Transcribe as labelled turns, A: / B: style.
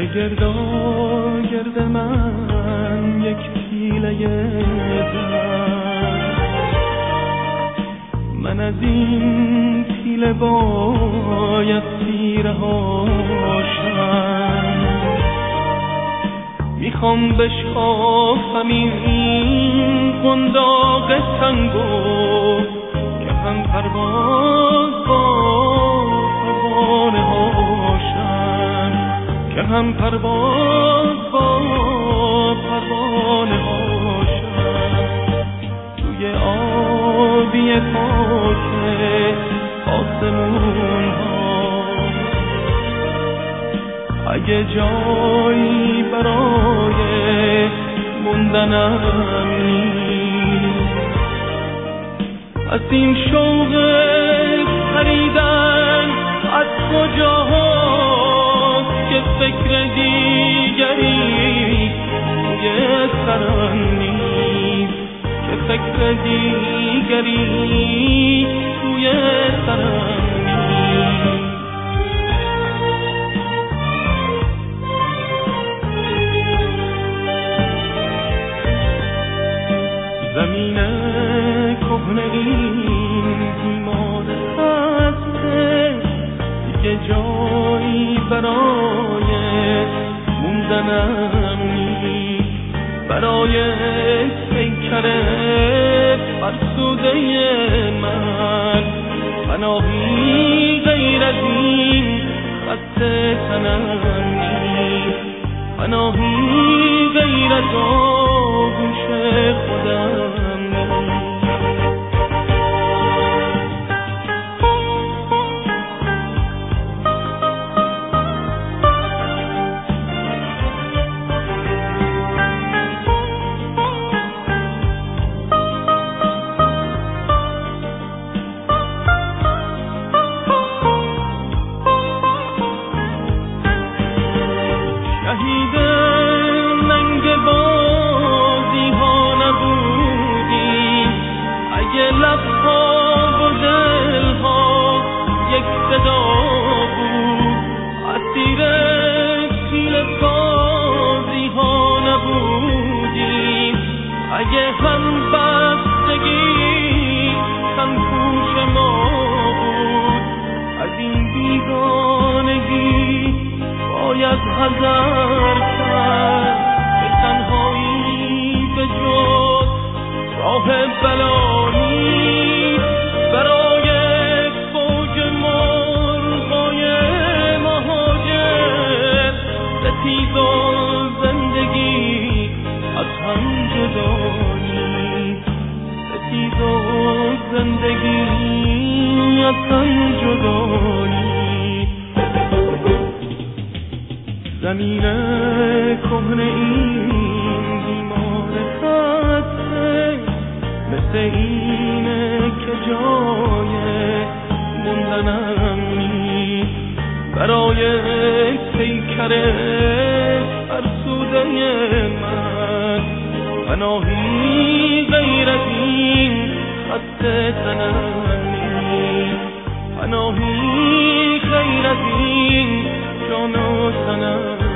A: گردا گرد من یک پیله زن، من از این پیله باید تیره هاشم، میخوام بشکافم این قنداق تنگو که هم پرواز با پروانه هاشم، که هم پرواز با پروانه هاشم، توی آبی پاک آسمون ها. اگه جایی برای موندنم نیست، از این شوق پریدن از کجاست که فکر دیگری توی سرم نیست، که فکر دیگری توی سرم نیست. زمین کهنه این بیمار خسته دیگه جایی برای موندنم نیست، برای پیکر فرسوده من پناهی غیر از این خط تنم نیست، پناهی غیر از آغوش خودم. شهید ننگ بازی ها نبودیم، اگه لبها و دلها یک صدا بود، اسیر پیل سازی ها نبودیم، اگه هم بستگی تن پوش ما بود، از این بیگانگی باید حذر کرد، به تنهایی به جز راه بلا نیست، برای فوج مرغای مهاجر ستیز و زندگی از هم جدا نیست، ستیز و زندگی از هم جدا نیست. زمین کهنه این بیمار خسته مثل اینه که جای موندنم نیست، برای پیکر فرسوده من پناهی غیر از این خط تنم نیست، پناهی غیر از این جان و تنم.